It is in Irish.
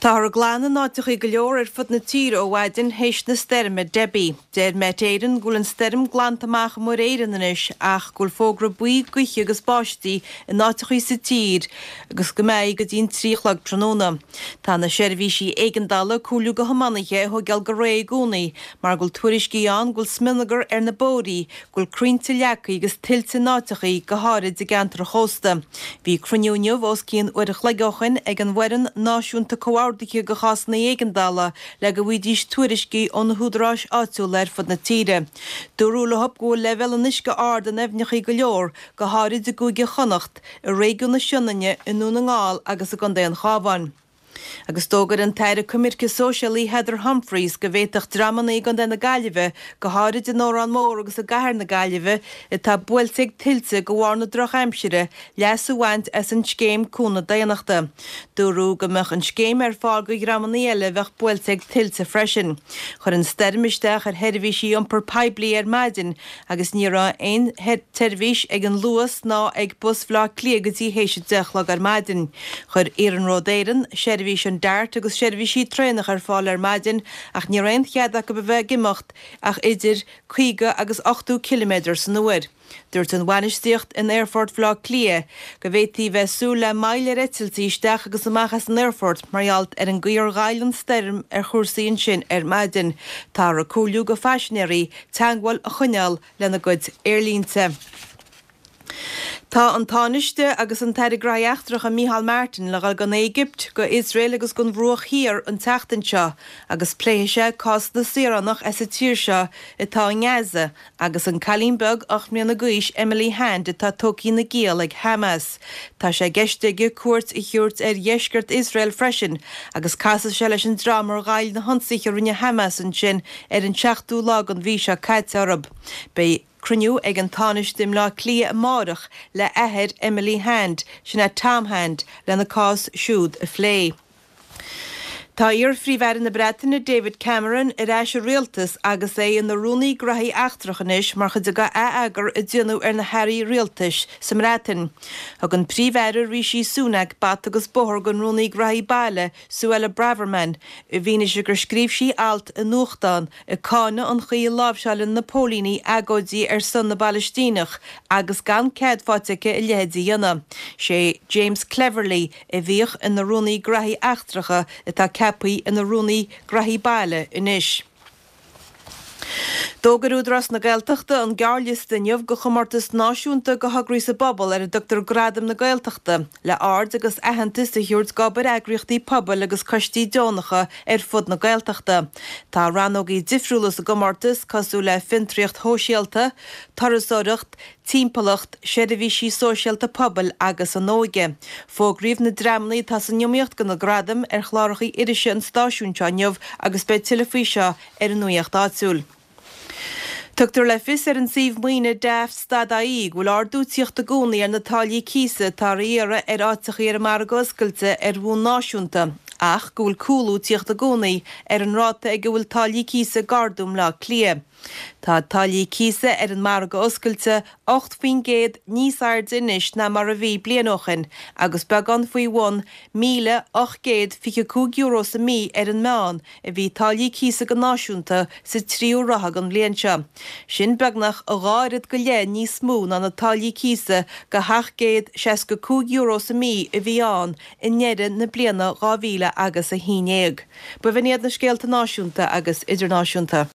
Tá glána náteach I go leor fud na tíre ó bhaidin héis na sterme Debbie. Déir met éiran gúil an sterm glantamach mór éiranis ach gúil fógra buí guiche agus báistí in náteach sa tír agus go méid go dtín tríchlag tróna. Tá na seirbhísí éigandala cúlú go hamanaiche ho geal go ré gúnaí, mar gúil tuairiscí an gúil sminagar na bórí gúil crínta leacaí agus tiltte náteachí go hárid a gantar chósta. Bhí cruniúneamh os cían uirich legochan ag an bhairin náisiúnta Coáirdacha go chas na éigandala le go bhídís tuairiscí ón húdrás áitiú leir fud na tíre. Dúrúla hop go level an isce ard an efnechaí go leor go hárid a gúige chonacht a réigiún na sionnane inú na ngáil agus a gandé an chábhain. Agus tógad an teire cumirce socialí Heather Humphreys go bhéiteach dramaí gan den na gaiileh go háid in órán mór agus a gahar na gaiileh I tá builteigh tiltte go bhhar na droch aimsire leasú bhaint as an scéim cúna daanachta. Dúrú go meach an scéim fáil go dramaí eile bheith builteigh tiltte freisin. Chur an stermisteach heirhísí iompar peblií maidin agus ní rá ein tervís ag an luas ná ag busflá clíagatí héise deachlag maidin. Chur an rodéiran seirbhís an dart agus seirbhísí trénach fáil maidin ach ní raon cheadach go bheith gimacht ach idir 5 agus 8 km san uair. Dúirt an bhainisteocht in Airfort Flá Clia go bhhétí bheith súla maile rétiltí isteach agus amachchas an Airfort marall an gcuir gáilan sterm chósaíonn sin maidin tá a cúlú go faisnéirí teanghil a chuneal lena gcuid airlínte. Tá an táiste agus an teir graíachtrach a Micheál Martin le gan Égypt go Israel agus gon bhruach hir an teachtanseo agus pléise cos na siranach as a tíirse itá Gaza agus an Calínbeg 8 mbliana guis Emily Hand tá tócí na géal ag Hamas. Tá sé geiste cuairt I thiúirt dheisceart Israel freisin agus casa se leis an drámar gáil na honsaíe rinne Hamas an sin an 7ú lag an bhí se caiite arab. Cruniú ag an tánistim lá clia márach le éhead Emily Hand sinna Tom Hand lena cás siúd a phlé. Tá fríomhhar na Breataine David Cameron éis rialtas agus in na rúnaí graí achtrachanis mar chud go agur I dionú na hairí rialtas sam Breatain. Ag an príomhhar Rishi Sunak bat agus bóthir gon rúnaí graí baile Suella Braverman I bhíine gur scríb sí alt in nuachtáin I cána an chuí lábhseáil na Pólíní agóidí son na Balistínach agus gan cead fáitice I lehéadí dhéanam. sé James Cleverly bhíoch in na rúnaí graí achtracha tá Capaí in na rúnaí graí baile inis. Dógarúdras na Gaeltachta an gearliste neamh go chomartas náisiúnta go hagraí sa bobbal a Dr. Gradam na Gaeltachta le ard agus ahantas a thiúirt gabar agriochtaí pobail agus costí deonacha fud na Gaeltachta. Tá ranógaí difriúlas a gomartas cosú le fintriacht hóisialta, tarasóireacht, tímpalacht, seirbhísí sóisialta pobail agus an nóige. Fógríomh na dramnaí tá san neomíocht go na Gradam chlárachaí irise an stáisiúnte neamh agus be tilafíseo an nuíocht áitiúil. Tugtar le fis an síomh muoine deaf stadaí bhfuil ardútíocht a gúnaí na táillí císa tá riara áiteach mar goscailte bhún náisiúnta. Ach gúil cúlú tíocht a gúnaí an ráta ag go bhfuil táillí císa gardúm le clia. Tá táillí císa an mar go oscailte 8 níos aird inis na mar a bhí blianochan agus beagán faoi 1,852 euro sa mí an meán a bhí táillí císa go náisiúnta sa tríú ratha an bblianse. Sin beagnach a gáirid go léin níos smú na táillí císa go 862 euro sa mí a bhí an in neireann na bliana 2000 agus a 11. Ba bhíad na scéalta náisiúnta agus idirnáisiúnta.